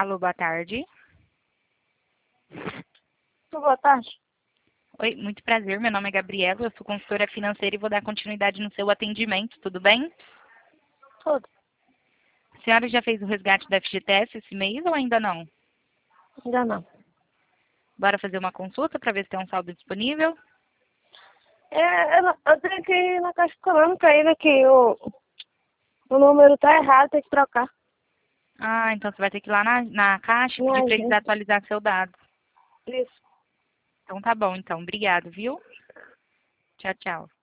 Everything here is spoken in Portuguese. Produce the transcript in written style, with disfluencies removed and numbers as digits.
Alô, boa tarde. Boa tarde. Oi, muito prazer. Meu nome é Gabriela, eu sou consultora financeira e vou dar continuidade no seu atendimento, tudo bem? Tudo. A senhora já fez o resgate da FGTS esse mês ou ainda não? Ainda não. Bora fazer uma consulta para ver se tem um saldo disponível? Eu tenho que ir na Caixa Econômica ainda que o número tá errado, tem que trocar. Ah, então você vai ter que ir lá na caixa e Minha pedir para eles agência. atualizar seu dado. Isso. Então tá bom, então. Obrigado, viu? Tchau, tchau.